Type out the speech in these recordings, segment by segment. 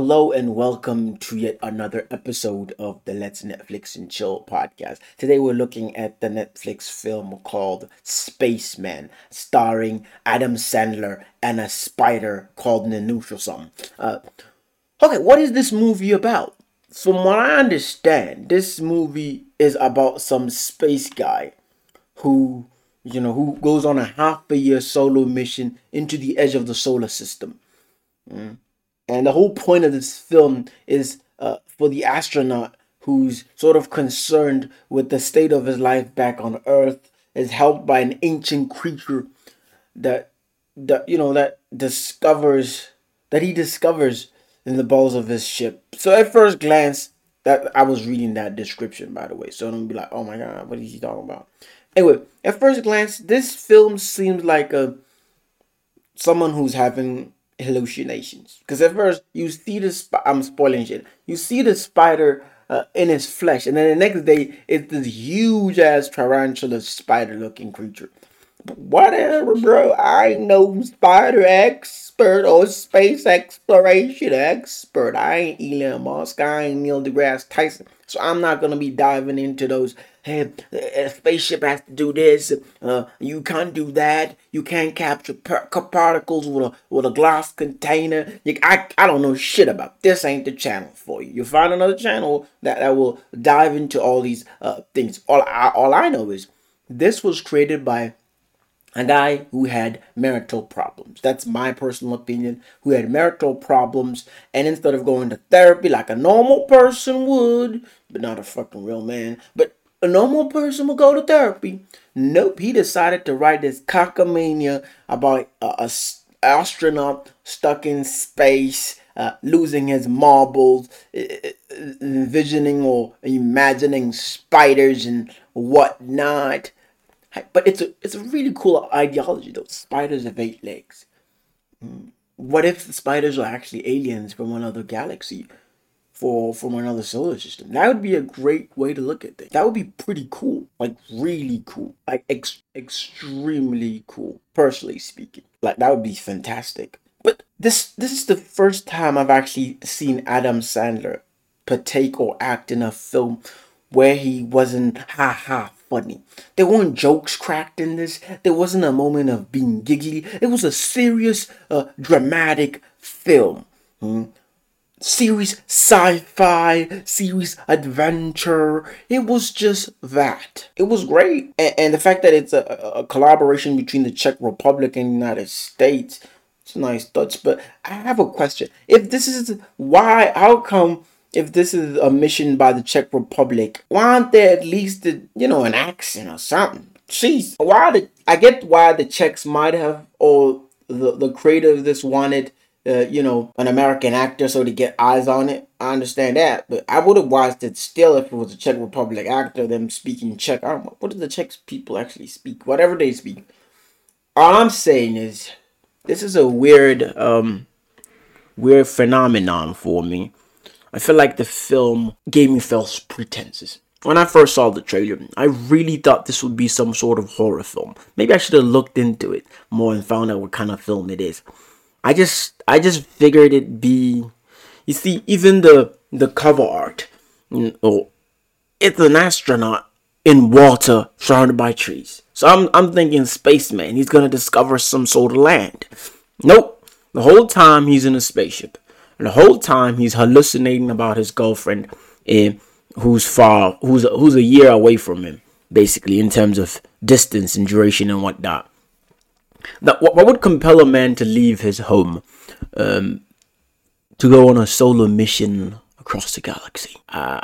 Hello and welcome to yet another episode of the Let's Netflix and Chill podcast. Today we're looking at the Netflix film called Spaceman, starring Adam Sandler and a spider called Nanook or something. Okay, what is this movie about? From what I understand, this movie is about some space guy who, who goes on a half a year solo mission into the edge of the solar system. And the whole point of this film is for the astronaut who's sort of concerned with the state of his life back on Earth is helped by an ancient creature that he discovers in the bowels of his ship. So at first glance, that I was reading that description, by the way, so don't be like, oh my god, what is he talking about? Anyway, at first glance, this film seems like someone who's having hallucinations, because at first you see I'm spoiling shit. You see the spider in his flesh, and then the next day it's this huge ass tarantula spider looking creature. But whatever, bro. I ain't no spider expert or space exploration expert. I ain't Elon Musk. I ain't Neil deGrasse Tyson. So I'm not gonna be diving into those. Hey, a spaceship has to do this. You can't do that. You can't capture particles with a glass container. I don't know shit about this. Ain't the channel for you. You'll find another channel that will dive into all these things. All I know is this was created by a guy who had marital problems. That's my personal opinion. Who had marital problems, and instead of going to therapy like a normal person would, but not a fucking real man, but a normal person will go to therapy. Nope, he decided to write this cockamania about a astronaut stuck in space, losing his marbles, envisioning or imagining spiders and whatnot. But it's a really cool ideology though. Spiders have 8 legs. What if the spiders are actually aliens from another galaxy? From another solar system. That would be a great way to look at things. That would be pretty cool. Like really cool. Like extremely cool. Personally speaking. Like that would be fantastic. But this is the first time I've actually seen Adam Sandler partake or act in a film where he wasn't funny. There weren't jokes cracked in this. There wasn't a moment of being giggly. It was a serious, dramatic film. Serious sci-fi, serious adventure. It was just that. It was great. And the fact that it's a collaboration between the Czech Republic and the United States, it's a nice touch. But I have a question. If this is how come if this is a mission by the Czech Republic, why aren't there at least an accent or something? Jeez. I get why the Czechs might have, or the creator of this wanted an American actor so to get eyes on it. I understand that, but I would have watched it still if it was a Czech Republic actor, them speaking Czech. I don't know. What do the Czech people actually speak? Whatever they speak. All I'm saying is, this is a weird phenomenon for me. I feel like the film gave me false pretenses. When I first saw the trailer, I really thought this would be some sort of horror film. Maybe I should have looked into it more and found out what kind of film it is. I just figured it'd be, you see, even the cover art, it's an astronaut in water surrounded by trees. So I'm thinking spaceman. He's gonna discover some sort of land. Nope. The whole time he's in a spaceship, and the whole time he's hallucinating about his girlfriend, who's a year away from him, basically in terms of distance and duration and whatnot. Now, what would compel a man to leave his home, to go on a solo mission across the galaxy?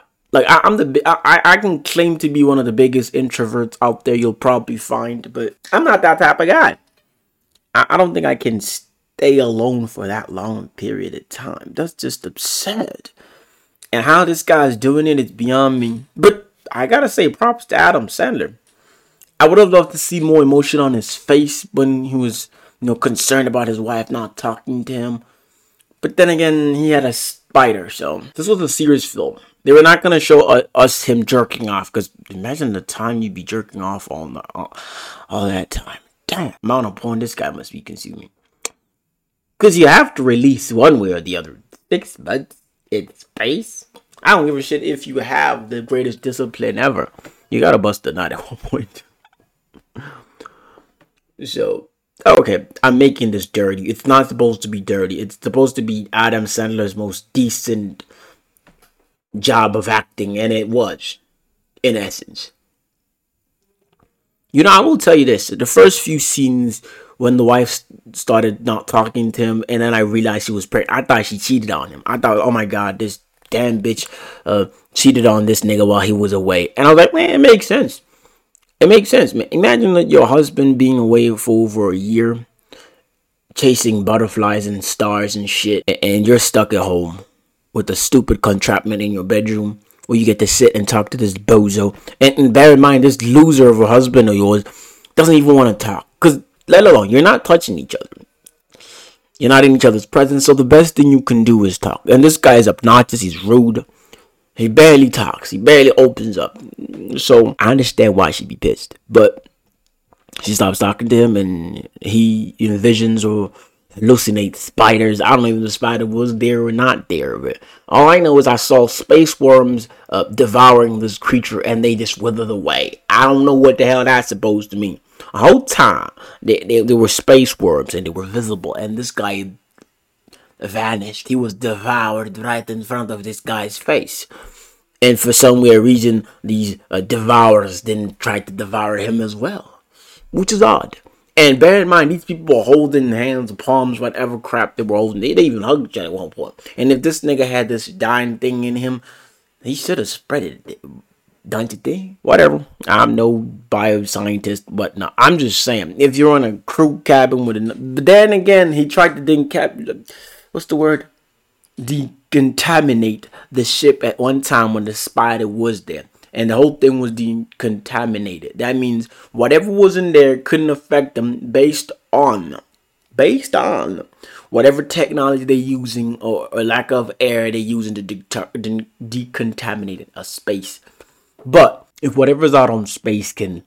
I can claim to be one of the biggest introverts out there you'll probably find, but I'm not that type of guy. I don't think I can stay alone for that long period of time. That's just absurd. And how this guy's doing it is beyond me. But I gotta say, props to Adam Sandler. I would have loved to see more emotion on his face when he was, concerned about his wife not talking to him. But then again, he had a spider, so this was a serious film. They were not going to show us him jerking off, because imagine the time you'd be jerking off all that time. Damn, amount of porn this guy must be consuming. Because you have to release one way or the other. 6 months in space. I don't give a shit if you have the greatest discipline ever. You gotta bust a nut at one point. So, okay, I'm making this dirty. It's not supposed to be dirty. It's supposed to be Adam Sandler's most decent job of acting, and it was, in essence. You know, I will tell you this. The first few scenes when the wife started not talking to him, and then I realized she was pregnant, I thought she cheated on him. I thought, oh my God, this damn bitch cheated on this nigga while he was away. And I was like, man, it makes sense. It makes sense, man. Imagine that your husband being away for over a year, chasing butterflies and stars and shit, and you're stuck at home with a stupid contraption in your bedroom where you get to sit and talk to this bozo. And bear in mind, this loser of a husband of yours doesn't even want to talk. Because, let alone, you're not touching each other. You're not in each other's presence, so the best thing you can do is talk. And this guy is obnoxious, he's rude. He barely talks, he barely opens up. So, I understand why she'd be pissed. But she stops talking to him, and he envisions or hallucinate spiders. I don't know if the spider was there or not there, but all I know is I saw space worms devouring this creature and they just withered away. I don't know what the hell that's supposed to mean. The whole time they were space worms and they were visible, and this guy vanished. He was devoured right in front of this guy's face. And for some weird reason, these devourers didn't try to devour him as well, which is odd. And bear in mind, these people were holding hands, palms, whatever crap they were holding. They even hugged each other at one point. And if this nigga had this dying thing in him, he should have spread it. Don't you think? Whatever. I'm no bioscientist, but no. I'm just saying, if you're on a crew cabin with a... But then again, he tried to what's the word? Decontaminate the ship at one time when the spider was there. And the whole thing was decontaminated. That means whatever was in there couldn't affect them based on whatever technology they're using or lack of air they're using to decontaminate a space. But if whatever's out on space can,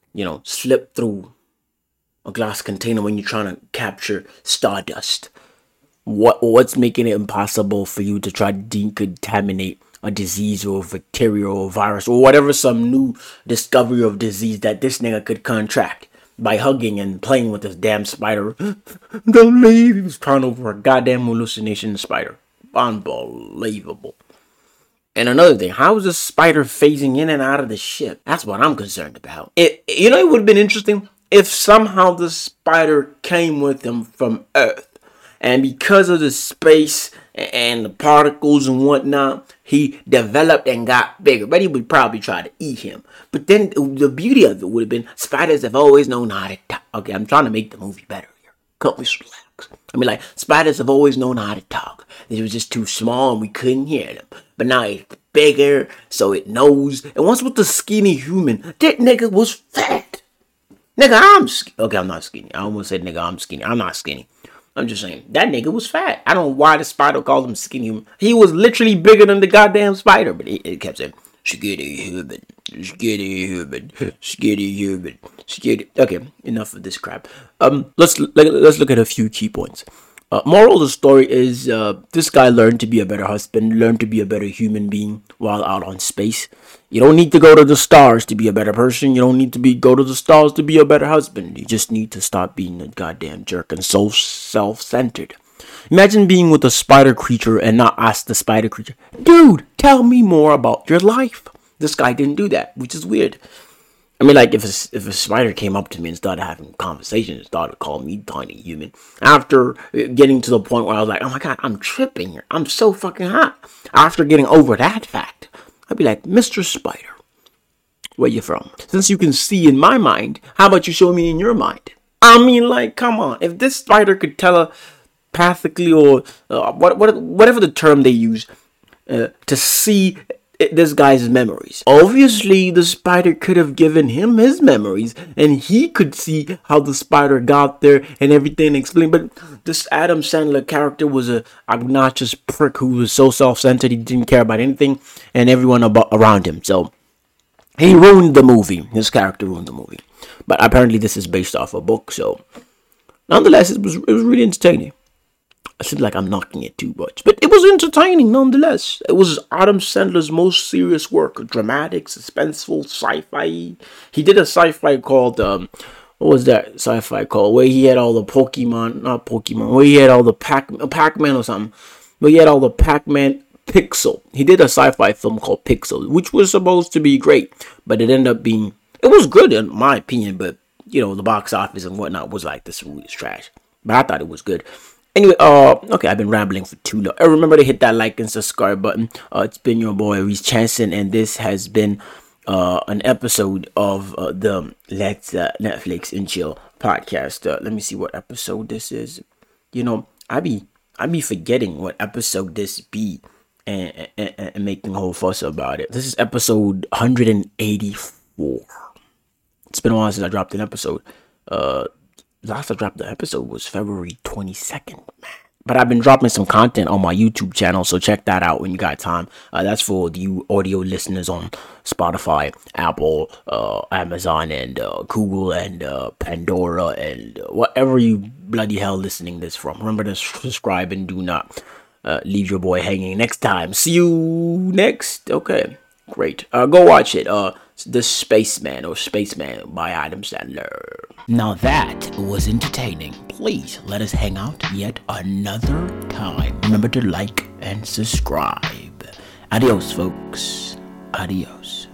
slip through a glass container when you're trying to capture stardust, what's making it impossible for you to try to decontaminate a disease or a bacteria or a virus or whatever, some new discovery of disease that this nigga could contract by hugging and playing with this damn spider? Don't leave. He was trying over a goddamn hallucination spider. Unbelievable. And another thing, how is this spider phasing in and out of the ship? That's what I'm concerned about. It would have been interesting if somehow the spider came with him from Earth. And because of the space and the particles and whatnot, he developed and got bigger. But he would probably try to eat him. But then the beauty of it would have been, spiders have always known how to talk. Okay, I'm trying to make the movie better here. Can't we relax? I mean, like, spiders have always known how to talk. They were just too small and we couldn't hear them. But now it's bigger, so it knows. And once with the skinny human, that nigga was fat. Nigga, okay, I'm not skinny. I almost said nigga, I'm skinny. I'm not skinny. I'm just saying, that nigga was fat. I don't know why the spider called him skinny human. He was literally bigger than the goddamn spider, but it kept saying, skinny human, skinny human, skinny human, skinny. Okay, enough of this crap. Let's look at a few key points. Moral of the story is this guy learned to be a better husband, learned to be a better human being while out on space. You don't need to go to the stars to be a better person. You don't need to go to the stars to be a better husband. You just need to stop being a goddamn jerk and so self-centered. Imagine being with a spider creature and not ask the spider creature, dude, tell me more about your life. This guy didn't do that, which is weird. I mean, like, if a spider came up to me and started having conversations, started calling me tiny human, after getting to the point where I was like, oh my God, I'm tripping here. I'm so fucking hot. After getting over that fact, I'd be like, Mr. Spider, where you from? Since you can see in my mind, how about you show me in your mind? I mean, like, come on. If this spider could telepathically or whatever the term they use to see this guy's memories. Obviously, the spider could have given him his memories, and he could see how the spider got there and everything explained. But this Adam Sandler character was a obnoxious prick who was so self-centered he didn't care about anything and everyone around him. So he ruined the movie. His character ruined the movie. But apparently, this is based off a book. So nonetheless, it was really entertaining. I seem like I'm knocking it too much, but it was entertaining nonetheless. It was Adam Sandler's most serious work, dramatic, suspenseful, sci-fi. He did a sci-fi called what was that sci-fi called? Where he had all the Pokemon, not Pokemon. Where he had all the Pac-Man or something. Where he had all the Pac-Man Pixel. He did a sci-fi film called Pixel, which was supposed to be great, but it ended up being. It was good in my opinion, but the box office and whatnot was like, this movie is trash. But I thought it was good. Anyway, okay, I've been rambling for too long. Remember to hit that like and subscribe button. It's been your boy Reese Chanson, and this has been an episode of the Let's Netflix and Chill podcast. Let me see what episode this is. I be forgetting what episode this be, and making a whole fuss about it. This is episode 184. It's been a while since I dropped an episode. Last I dropped the episode was February 22nd, man. But I've been dropping some content on my YouTube channel, so check that out when you got time. That's for you audio listeners on Spotify, Apple, Amazon, and Google, and Pandora, and whatever you bloody hell listening this from. Remember to subscribe and do not leave your boy hanging next time. See you next. Okay, great. Go watch it. The Spaceman by Adam Sandler. Now that was entertaining. Please let us hang out yet another time. Remember to like and subscribe. Adios, folks. Adios.